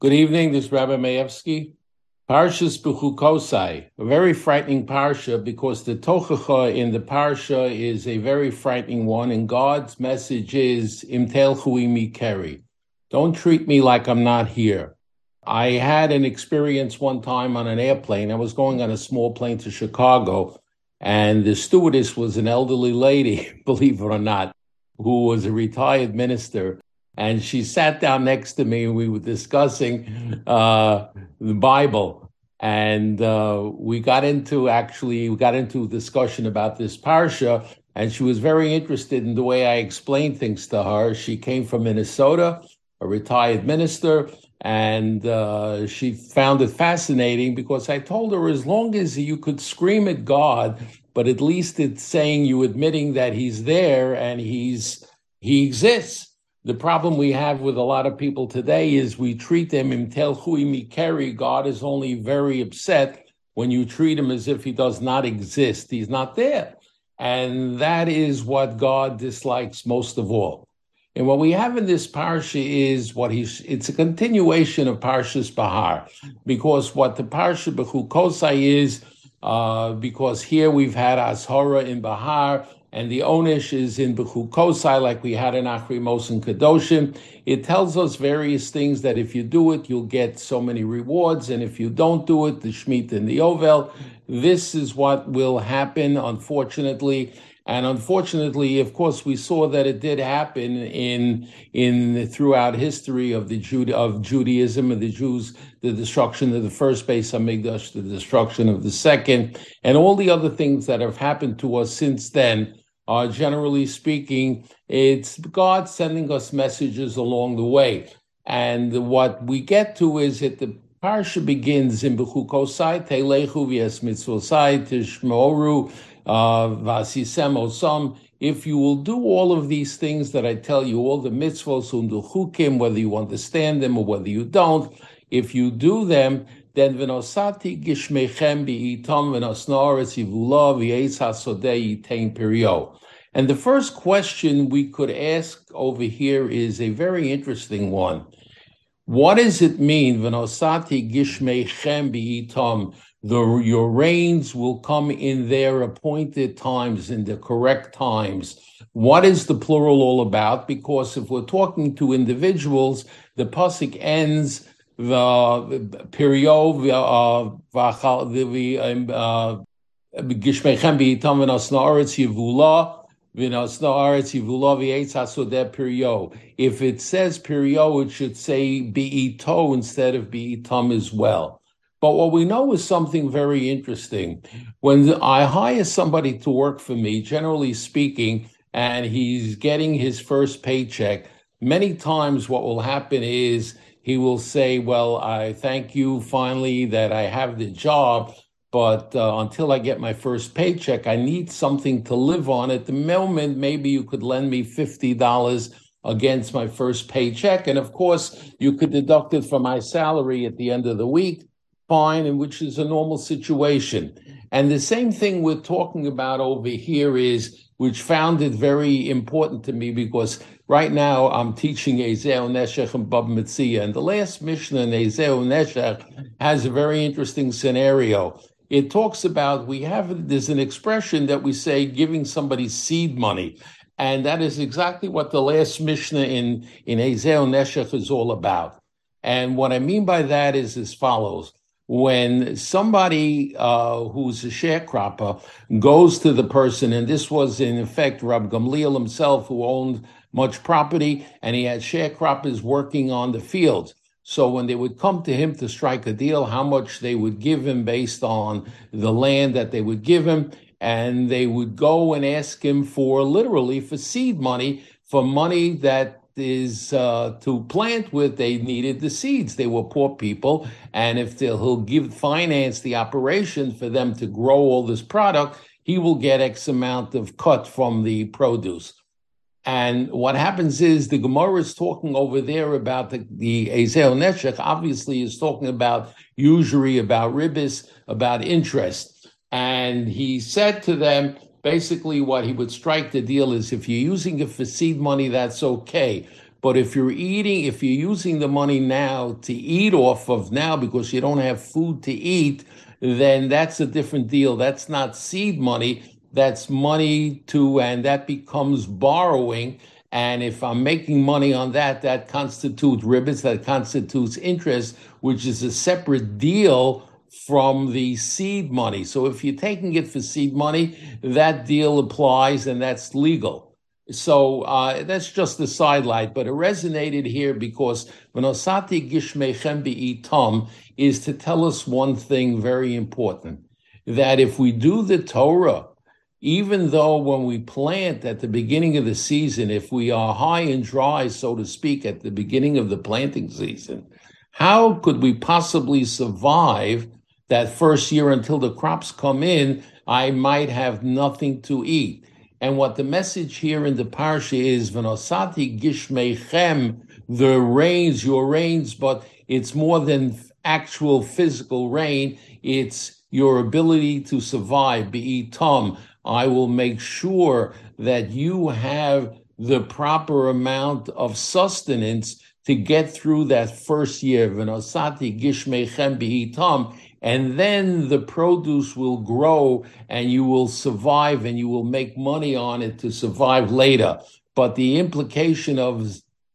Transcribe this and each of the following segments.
Good evening, this is Rabbi Mayevsky. Parshas Bechukosai, a very frightening parsha because the tochacha in the parsha is a very frightening one, and God's message is Im telchu imi keri. Don't treat me like I'm not here. I had an experience one time on an airplane. I was going on a small plane to Chicago, and the stewardess was an elderly lady, believe it or not, who was a retired minister. And she sat down next to me, and we were discussing the Bible. And we got into a discussion about this parsha, and she was very interested in the way I explained things to her. She came from Minnesota, a retired minister, and she found it fascinating because I told her, as long as you could scream at God, but at least it's saying you admitting that he's there and he exists. The problem we have with a lot of people today is we treat them in telchu imi keri. God is only very upset when you treat him as if he does not exist. He's not there. And that is what God dislikes most of all. And what we have in this parsha is it's a continuation of Parshas Bahar, because what the Parsha Bechukosai is, because here we've had Ashara in Bahar, and the Onish is in Bechukosai, like we had in Achrimos and Kedoshim. It tells us various things that if you do it, you'll get so many rewards, and if you don't do it, the Shemitah and the Ovel, this is what will happen, unfortunately. And unfortunately, of course, we saw that it did happen in throughout history of Judaism and the Jews, the destruction of the first Beis Hamikdash, the destruction of the second, and all the other things that have happened to us since then. Generally speaking, it's God sending us messages along the way. And what we get to is that the parsha begins in Bechukosai, Telechu v'es mitzvosai tishmoru vasisem osam. If you will do all of these things that I tell you, all the mitzvos and the chukim, whether you understand them or whether you don't, if you do them, then v'nosati gishmechem bi'itam v'nosna'aretz yivula v'yeitz hasodeh yitain perio. And the first question we could ask over here is a very interesting one. What does it mean, v'nosati gishmechem bi'itam? Your rains will come in their appointed times, in the correct times. What is the plural all about? Because if we're talking to individuals, the pasuk ends the period gishmechem bi'itam v'nosna aretz yivula v'nosna aretz yivula v'yeitz hasodeh period. If it says period, it should say bi'ito instead of bi'itam as well. But what we know is something very interesting. When I hire somebody to work for me, generally speaking, and he's getting his first paycheck, many times what will happen is he will say, well, I thank you finally that I have the job, but until I get my first paycheck, I need something to live on. At the moment, maybe you could lend me $50 against my first paycheck. And of course, you could deduct it from my salary at the end of the week. Fine, and which is a normal situation. And the same thing we're talking about over here is, which found it very important to me, because right now I'm teaching Ezeu Neshech and Bab Metzia, and the last Mishnah in Ezeu Neshech has a very interesting scenario. It talks about, there's an expression that we say, giving somebody seed money. And that is exactly what the last Mishnah in Ezeu Neshech is all about. And what I mean by that is as follows. When somebody who's a sharecropper goes to the person, and this was in effect Rab Gamliel himself, who owned much property, and he had sharecroppers working on the fields. So when they would come to him to strike a deal, how much they would give him based on the land that they would give him, and they would go and ask him literally for seed money, for money that is to plant with. They needed the seeds. They were poor people, and if he'll finance the operation for them to grow all this product, he will get X amount of cut from the produce. And what happens is the Gemara is talking over there about the Ezeu Neshech, obviously is talking about usury, about ribis, about interest. And he said to them, basically what he would strike the deal is, if you're using it for seed money, that's okay. But if you're using the money now to eat off of now because you don't have food to eat, then that's a different deal. That's not seed money. That's money and that becomes borrowing. And if I'm making money on that, that constitutes ribbits, that constitutes interest, which is a separate deal from the seed money. So if you're taking it for seed money, that deal applies and that's legal. So that's just the sidelight, but it resonated here because V'nosati gishmeichem be'itam is to tell us one thing very important, that if we do the Torah, even though when we plant at the beginning of the season, if we are high and dry, so to speak, at the beginning of the planting season, how could we possibly survive that first year until the crops come in? I might have nothing to eat. And what the message here in the parsha is, V'nosati gishmeichem, the rains, your rains, but it's more than actual physical rain. It's your ability to survive, be'itam. I will make sure that you have the proper amount of sustenance to get through that first year. V'nosati gishmeichem be'itam. And then the produce will grow and you will survive and you will make money on it to survive later. But the implication of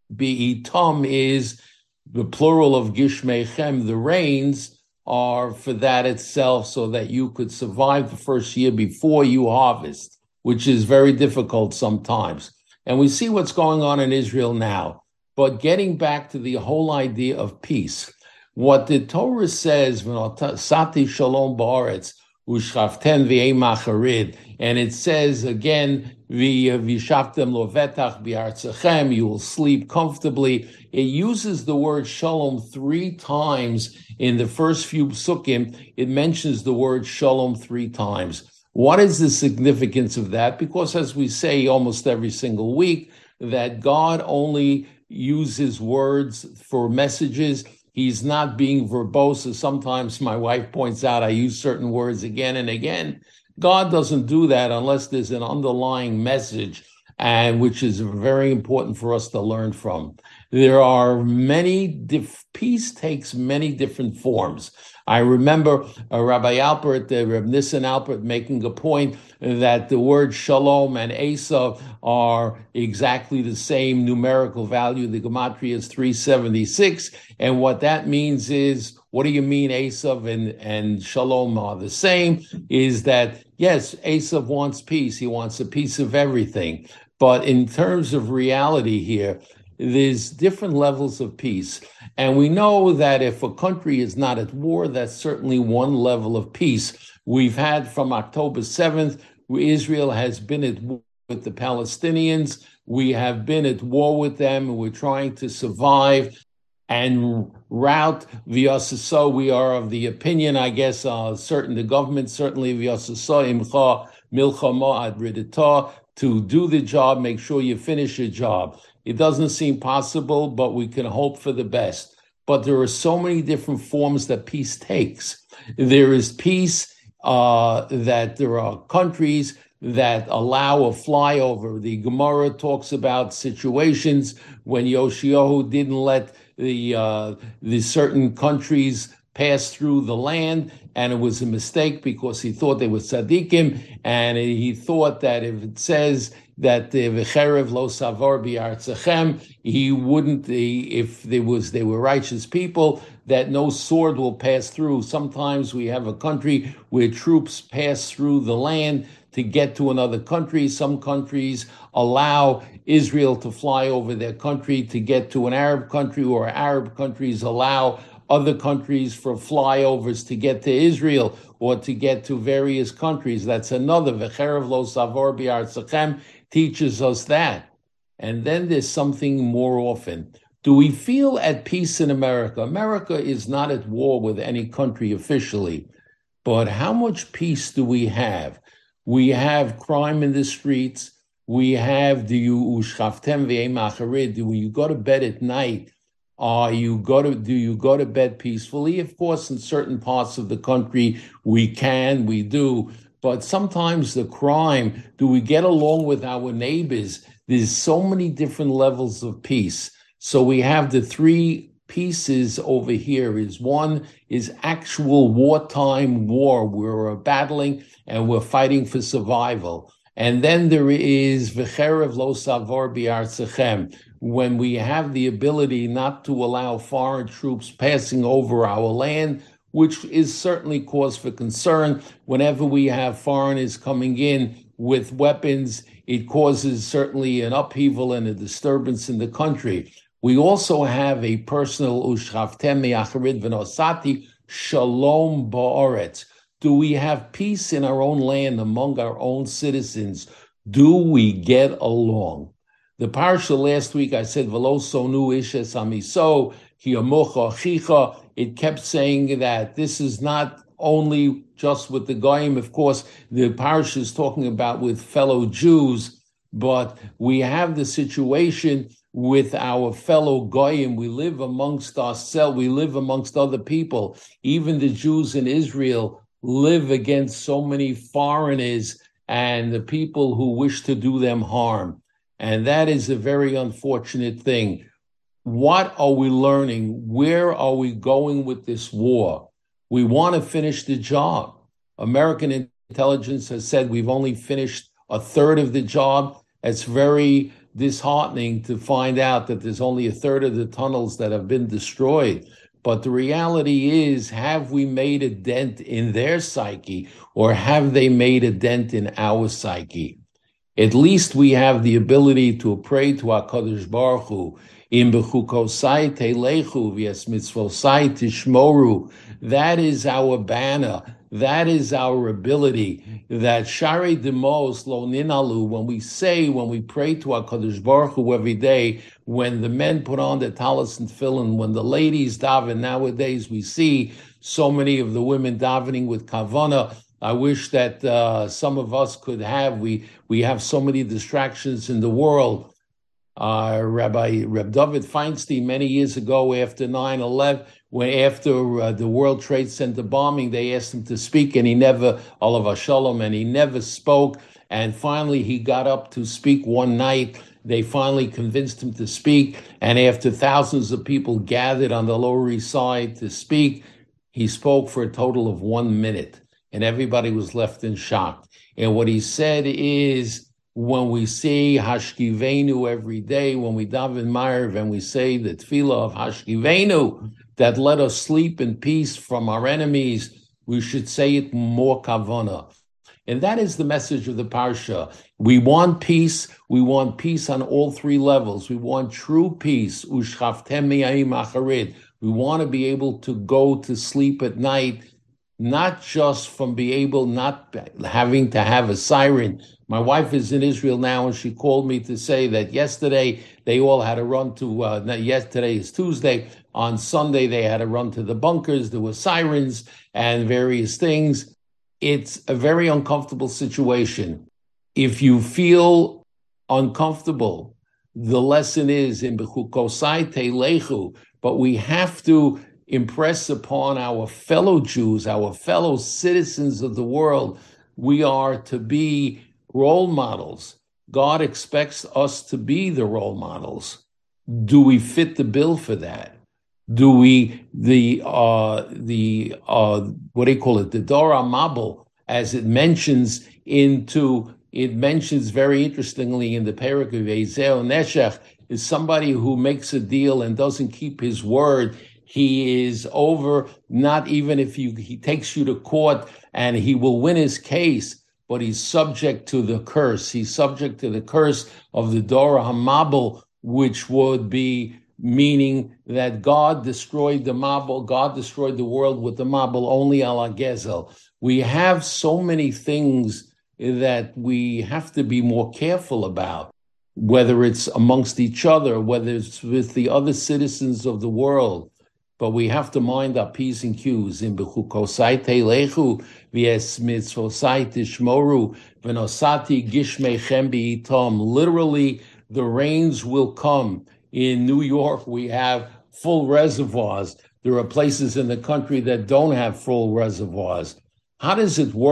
be'itam is the plural of gishmeichem, the rains are for that itself so that you could survive the first year before you harvest, which is very difficult sometimes. And we see what's going on in Israel now. But getting back to the whole idea of peace, what the Torah says, Sati Shalom Ba'aretz, Ushchavten v'emacharid, and it says again, V'yishaftem lovetach b'artzachem, you will sleep comfortably. It uses the word Shalom 3 times in the first few psukim. It mentions the word Shalom 3 times. What is the significance of that? Because as we say almost every single week, that God only uses words for messages. He's not being verbose. As sometimes my wife points out, I use certain words again and again. God doesn't do that unless there's an underlying message, and which is very important for us to learn from. There are peace takes many different forms. I remember Rabbi Alpert, Reb Nissen Alpert, making a point that the word shalom and Esav are exactly the same numerical value. The gematria is 376. And what that means is, what do you mean Esav and shalom are the same? Is that, yes, Esav wants peace. He wants a piece of everything. But in terms of reality here, there's different levels of peace. And we know that if a country is not at war, that's certainly one level of peace. We've had from October 7th, Israel has been at war with the Palestinians. We have been at war with them, and we're trying to survive and route v'yasaso. We are of the opinion, I guess, the government, certainly v'yasaso imcha milchama ad ridita, to do the job, make sure you finish your job. It doesn't seem possible, but we can hope for the best. But there are so many different forms that peace takes. There is peace that there are countries that allow a flyover. The Gemara talks about situations when Yoshiyahu didn't let the certain countries pass through the land, and it was a mistake because he thought they were tzaddikim, and he thought that if it says that the v'cherev lo savar bi'artzachem, he wouldn't, if they were righteous people, that no sword will pass through. Sometimes we have a country where troops pass through the land to get to another country. Some countries allow Israel to fly over their country to get to an Arab country, or Arab countries allow other countries for flyovers to get to Israel or to get to various countries. That's another. V'cherev lo savar bi'artzachem teaches us that. And then there's something more often. Do we feel at peace in America? America is not at war with any country officially, but how much peace do we have? We have crime in the streets. We have, do you go to bed at night? Do you go to bed peacefully? Of course, in certain parts of the country, we do. But sometimes the crime, do we get along with our neighbors? There's so many different levels of peace. So we have the three pieces over here. One is actual wartime war. We're battling and we're fighting for survival. And then there is V'cherev lo savor bi'artzachem, when we have the ability not to allow foreign troops passing over our land, which is certainly cause for concern. Whenever we have foreigners coming in with weapons, it causes certainly an upheaval and a disturbance in the country. We also have a personal ushchavtem me'acharid v'nosati shalom ba'aretz. Do we have peace in our own land among our own citizens? Do we get along? The parsha last week, I said, V'lo sonu ishes amiso, ki amucha achicha. It kept saying that this is not only just with the Goyim. Of course, the parsha is talking about with fellow Jews, but we have the situation with our fellow Goyim. We live amongst ourselves. We live amongst other people. Even the Jews in Israel live against so many foreigners and the people who wish to do them harm. And that is a very unfortunate thing. What are we learning? Where are we going with this war? We want to finish the job. American intelligence has said we've only finished a third of the job. It's very disheartening to find out that there's only a third of the tunnels that have been destroyed. But the reality is, have we made a dent in their psyche, or have they made a dent in our psyche? At least we have the ability to pray to HaKadosh Baruch Hu, Im b'chukosai telechu v'es mitzvosai tishmoru. That is our banner. That is our ability. That Shari Demos Lo Ninalu, when we pray to HaKadosh Baruch Hu every day, when the men put on their talis and tefillin, when the ladies daven, nowadays we see so many of the women davening with kavana. I wish that some of us could have. We have so many distractions in the world. Reb David Feinstein, many years ago after 9/11, after the World Trade Center bombing, they asked him to speak, and he never, Olav Shalom, and he never spoke. And finally, he got up to speak one night. They finally convinced him to speak. And after thousands of people gathered on the Lower East Side to speak, he spoke for a total of 1 minute. And everybody was left in shock. And what he said is, when we say Hashkivenu every day, when we daven Ma'ariv and we say the tefillah of Hashkivenu, that let us sleep in peace from our enemies, we should say it more kavana. And that is the message of the parsha. We want peace. We want peace on all three levels. We want true peace. Ushchavtem me'ayim acharid. We want to be able to go to sleep at night, not just from not having to have a siren. My wife is in Israel now, and she called me to say that yesterday they all had to run to, yesterday is Tuesday, on Sunday they had to run to the bunkers. There were sirens and various things. It's a very uncomfortable situation. If you feel uncomfortable, the lesson is in Bechukosai Telechu, but we have to impress upon our fellow Jews, our fellow citizens of the world, we are to be role models. God expects us to be the role models. Do we fit the bill for that? Do we, what do you call it? The Dora Mabel, as it mentions very interestingly in the Perek of Ezeo Neshech, is somebody who makes a deal and doesn't keep his word. He is over, not even if he takes you to court and he will win his case, but he's subject to the curse. He's subject to the curse of the Dora Hamabel, which would be meaning that God destroyed the Mabel, God destroyed the world with the Mabel only ala Gezel. We have so many things that we have to be more careful about, whether it's amongst each other, whether it's with the other citizens of the world. But we have to mind our P's and Q's. In bechukosai telechu v'es mitzvosai tishmoru v'nosati gishmeichem b'itom. Literally, the rains will come. In New York, we have full reservoirs. There are places in the country that don't have full reservoirs. How does it work?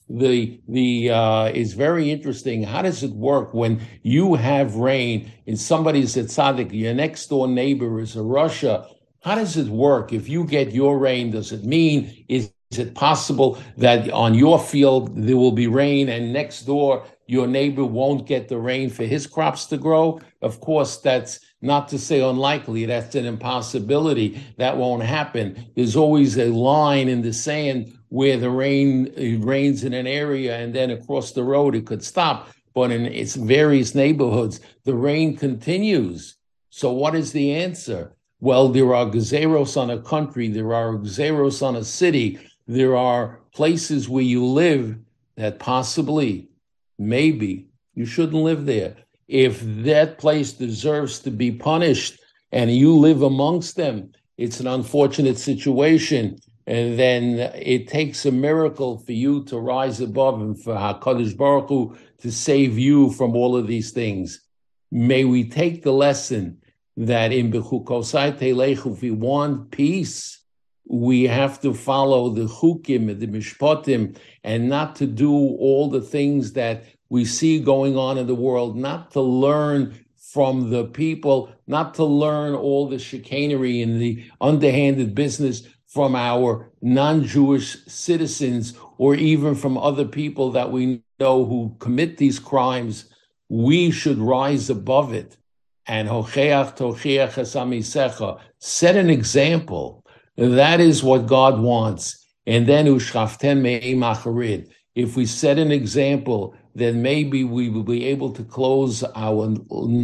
is very interesting. How does it work when you have rain and somebody's a tzaddik, your next door neighbor is a Russia? How does it work? If you get your rain, does it mean is it possible that on your field there will be rain and next door your neighbor won't get the rain for his crops to grow? Of course, that's not to say unlikely. That's an impossibility. That won't happen. There's always a line in the sand where the rain rains in an area and then across the road it could stop. But in its various neighborhoods, the rain continues. So what is the answer? Well, there are gezeros on a country. There are gezeros on a city. There are places where you live that possibly, maybe, you shouldn't live there. If that place deserves to be punished and you live amongst them, it's an unfortunate situation. And then it takes a miracle for you to rise above and for HaKadosh Baruch Hu to save you from all of these things. May we take the lesson that in Bechukosai Telechu, if we want peace, we have to follow the chukim and the mishpatim and not to do all the things that we see going on in the world, not to learn from the people, not to learn all the chicanery and the underhanded business from our non-Jewish citizens or even from other people that we know who commit these crimes. We should rise above it. And hocheach tocheach esamisecha, set an example. That is what God wants. And then ushchaften me'im acharid. If we set an example, then maybe we will be able to close our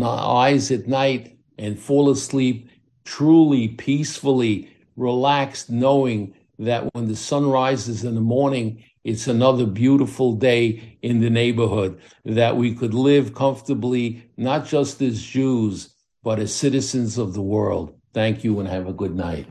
eyes at night and fall asleep truly, peacefully, relaxed, knowing that when the sun rises in the morning, it's another beautiful day in the neighborhood, that we could live comfortably, not just as Jews, but as citizens of the world. Thank you and have a good night.